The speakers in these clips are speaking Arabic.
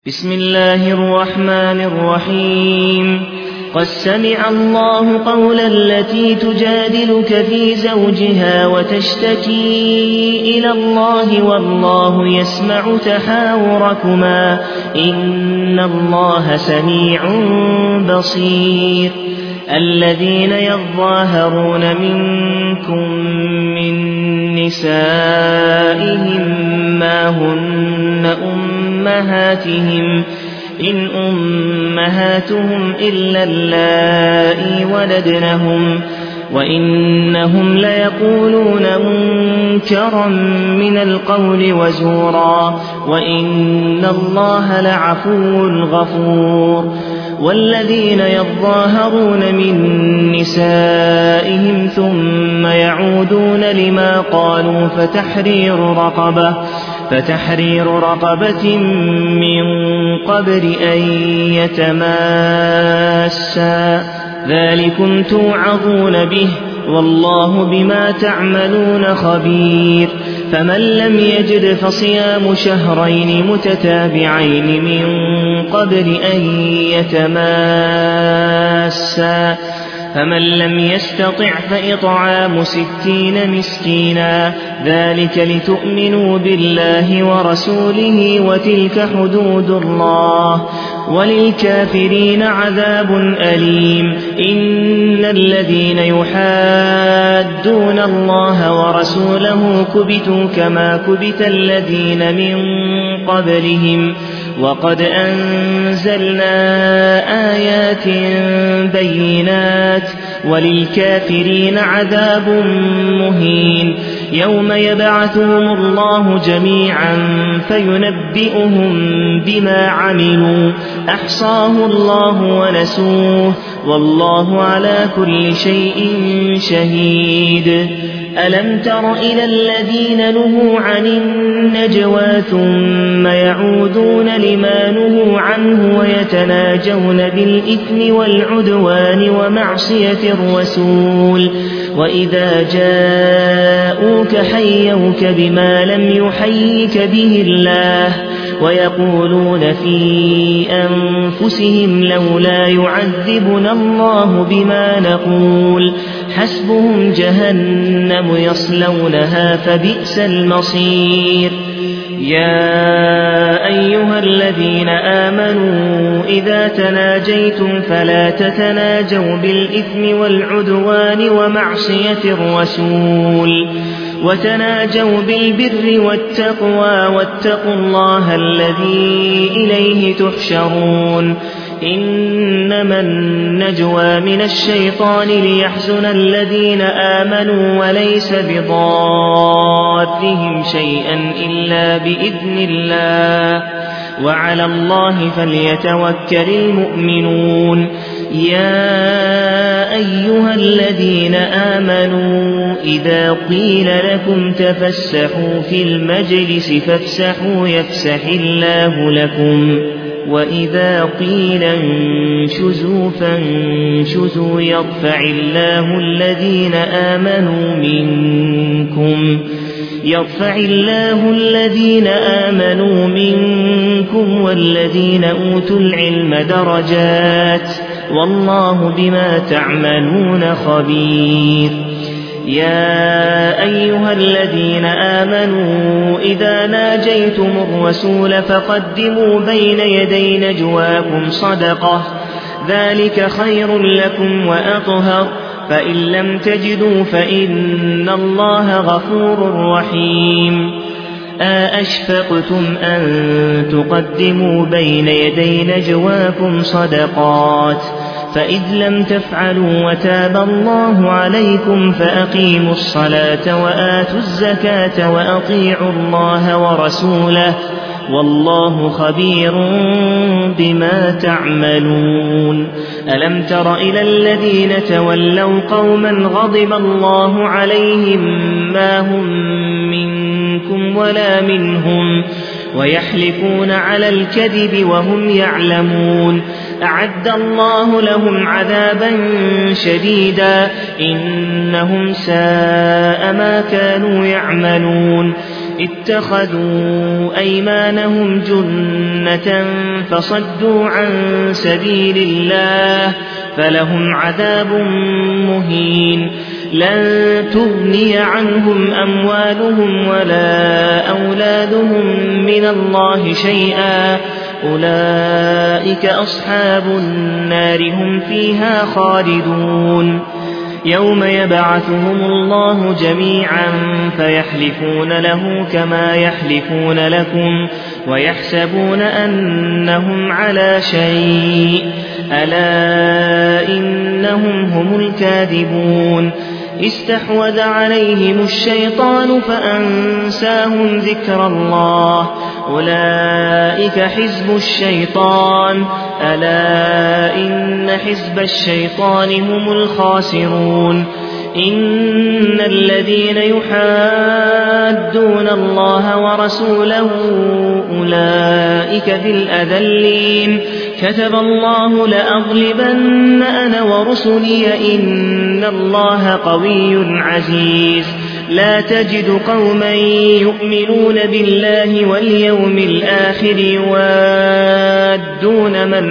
بسم الله الرحمن الرحيم قد سمع الله قول التي تجادلك في زوجها وتشتكي إلى الله والله يسمع تحاوركما إن الله سميع بصير الذين يظاهرون منكم من نسائهم ما هن أمهاتهم إن أمهاتهم إلا اللائي ولدنهم وإنهم ليقولون منكرا من القول وزورا وإن الله لعفو غفور والذين يظاهرون من نسائهم ثم يعودون لما قالوا فتحرير رقبة من قبل أن يتماسا ذلكم توعظون به والله بما تعملون خبير فمن لم يجد فصيام شهرين متتابعين من قبل أن يتماسا فمن لم يستطع فإطعام 60 مسكينا ذلك لتؤمنوا بالله ورسوله وتلك حدود الله وللكافرين عذاب أليم إن الذين يحادون الله ورسوله كبتوا كما كبت الذين من قبلهم وقد أنزلنا آيات بينات وللكافرين عذاب مهين يوم يبعثهم الله جميعا فينبئهم بما عملوا أحصاه الله ونسوه والله على كل شيء شهيد ألم تر إلى الذين نهوا عن النجوى ثم يعودون لما نهوا عنه ويتناجون بالإثم والعدوان ومعصية الرسول وإذا جاءوك حيوك بما لم يحيك به الله ويقولون في أنفسهم لولا يعذبنا الله بما نقول حسبهم جهنم يصلونها فبئس المصير يا أيها الذين آمنوا إذا تناجيتم فلا تتناجوا بالإثم والعدوان ومعصية الرسول وتناجوا بالبر والتقوى واتقوا الله الذي إليه تحشرون إنما النجوى من الشيطان ليحزن الذين آمنوا وليس بضارهم شيئا إلا بإذن الله وعلى الله فليتوكل المؤمنون يا أيها الذين آمنوا إذا قيل لكم تفسحوا في المجلس فافسحوا يفسح الله لكم وإذا قيل انشزوا فانشزوا يرفع الله الذين آمنوا منكم والذين أوتوا العلم درجات والله بما تعملون خبير يا أيها الذين آمنوا إذا ناجيتم الرسول فقدموا بين يدي نجواكم صدقة ذلك خير لكم وأطهر فإن لم تجدوا فإن الله غفور رحيم أأشفقتم أن تقدموا بين يدي نجواكم صدقات فإذ لم تفعلوا وتاب الله عليكم فأقيموا الصلاة وآتوا الزكاة وأطيعوا الله ورسوله والله خبير بما تعملون ألم تر إلى الذين تولوا قوما غضب الله عليهم ما هم منكم ولا منهم ويحلفون على الكذب وهم يعلمون أعد الله لهم عذابا شديدا إنهم ساء ما كانوا يعملون اتخذوا أيمانهم جنة فصدوا عن سبيل الله فلهم عذاب مهين لن تغني عنهم أموالهم ولا أولادهم من الله شيئا أولئك أصحاب النار هم فيها خالدون يوم يبعثهم الله جميعا فيحلفون له كما يحلفون لكم ويحسبون أنهم على شيء ألا إنهم هم الكاذبون استحوذ عليهم الشيطان فأنساهم ذكر الله أولئك حزب الشيطان ألا إن حزب الشيطان هم الخاسرون إن الذين يحادون الله ورسوله أولئك في الأذلين كتب الله لأغلبن أنا ورسلي إن الله قوي عزيز لا تجد قوما يؤمنون بالله واليوم الآخر يوادون من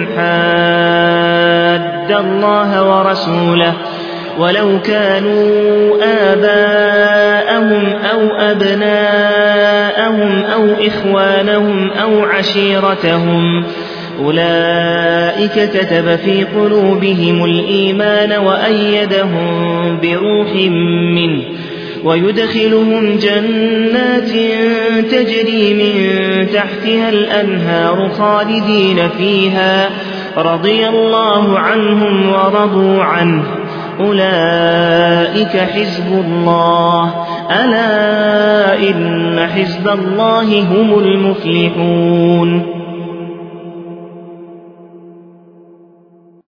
حاد الله ورسوله ولو كانوا آباءهم أو أبناءهم أو إخوانهم أو عشيرتهم أولئك كتب في قلوبهم الإيمان وأيدهم بروح منه ويدخلهم جنات تجري من تحتها الأنهار خالدين فيها رضي الله عنهم ورضوا عنه أولئك حزب الله ألا إن حزب الله هم المفلحون